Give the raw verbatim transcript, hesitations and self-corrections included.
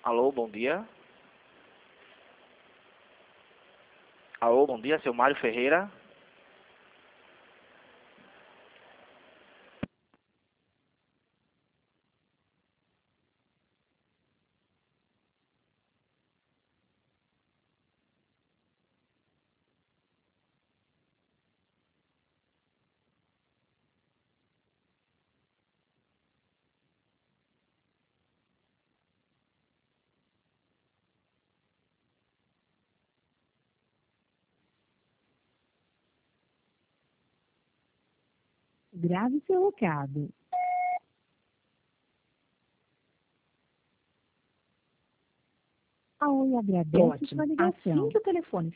Alô, bom dia. Alô, bom dia, seu Mário Ferreira. Grave seu recado. A Oi agradece Ótimo. sua Assim ligação. que o telefone